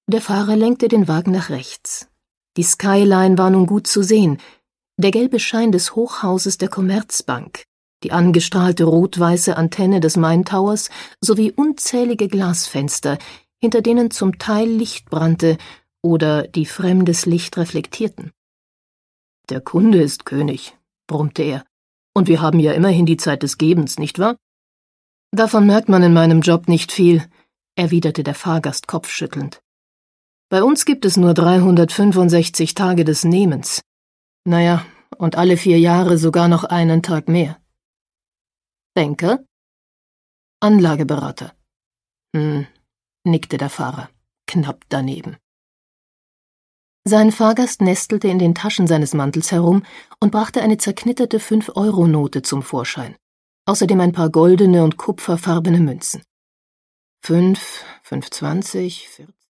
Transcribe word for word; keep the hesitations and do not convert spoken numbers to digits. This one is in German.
Der Fahrer lenkte den Wagen nach rechts. Die Skyline war nun gut zu sehen, der gelbe Schein des Hochhauses der Commerzbank, die angestrahlte rot-weiße Antenne des Main Towers sowie unzählige Glasfenster, hinter denen zum Teil Licht brannte oder die fremdes Licht reflektierten. »Der Kunde ist König«, brummte er, »und wir haben ja immerhin die Zeit des Gebens, nicht wahr?« »Davon merkt man in meinem Job nicht viel«, erwiderte der Fahrgast kopfschüttelnd. »Bei uns gibt es nur dreihundertfünfundsechzig Tage des Nehmens. Naja, und alle vier Jahre sogar noch einen Tag mehr.« »Banker?« »Anlageberater.« »Hm«, nickte der Fahrer, knapp daneben. Sein Fahrgast nestelte in den Taschen seines Mantels herum und brachte eine zerknitterte fünf-Euro-Note zum Vorschein, außerdem ein paar goldene und kupferfarbene Münzen. Fünf, fünf zwanzig, vierzig